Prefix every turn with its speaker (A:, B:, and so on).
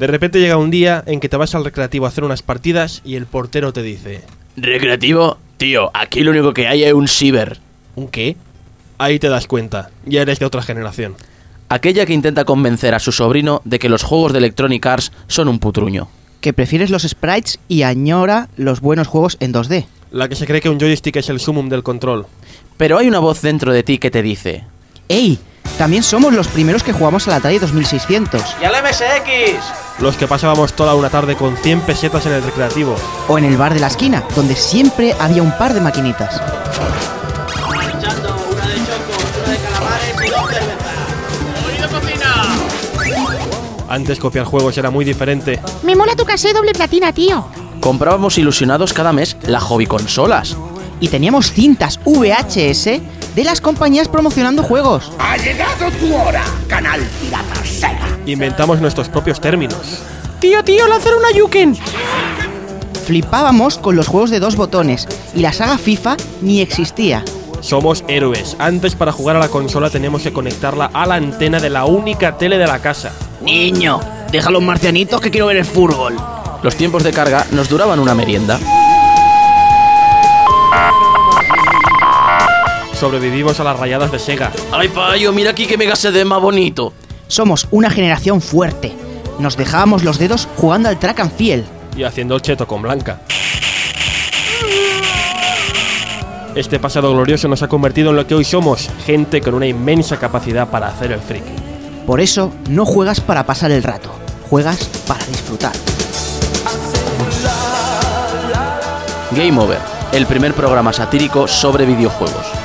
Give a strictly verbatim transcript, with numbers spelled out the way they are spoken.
A: De repente llega un día en que te vas al recreativo a hacer unas partidas y el portero te dice:
B: ¿Recreativo? Tío, aquí lo único que hay es un ciber.
A: ¿Un qué? Ahí te das cuenta, ya eres de otra generación.
B: Aquella que intenta convencer a su sobrino de que los juegos de Electronic Arts son un putruño.
C: Que prefieres los sprites y añora los buenos juegos en dos D.
A: La que se cree que un joystick es el sumum del control.
B: Pero hay una voz dentro de ti que te dice:
C: ¡Ey! También somos los primeros que jugamos a la Atari dos mil seiscientos.
B: ¡Y al M S X!
A: Los que pasábamos toda una tarde con cien pesetas en el recreativo.
C: O en el bar de la esquina, donde siempre había un par de maquinitas.
D: Echando una de choco, una de calamares y dos cervezas. ¡Oído cocina!
A: Antes copiar juegos era muy diferente.
E: Me mola tu casé doble platina, tío.
B: Comprábamos ilusionados cada mes la hobby consolas.
C: Y teníamos cintas V H S de las compañías promocionando juegos.
F: ¡Ha llegado tu hora, canal pirata Sega!
A: Inventamos nuestros propios términos.
E: Tío, tío, lanzar una Yuken.
C: Flipábamos con los juegos de dos botones y la saga FIFA ni existía.
A: Somos héroes. Antes, para jugar a la consola teníamos que conectarla a la antena de la única tele de la casa.
D: Niño, deja los marcianitos que quiero ver el fútbol.
B: Los tiempos de carga nos duraban una merienda.
A: Sobrevivimos a las rayadas de Sega.
B: ¡Ay, payo, mira aquí que Mega C D más bonito!
C: Somos una generación fuerte. Nos dejábamos los dedos jugando al track and field.
A: Y haciendo el cheto con Blanca. Este pasado glorioso nos ha convertido en lo que hoy somos, gente con una inmensa capacidad para hacer el friki.
C: Por eso, no juegas para pasar el rato, juegas para disfrutar.
B: Game Over, el primer programa satírico sobre videojuegos.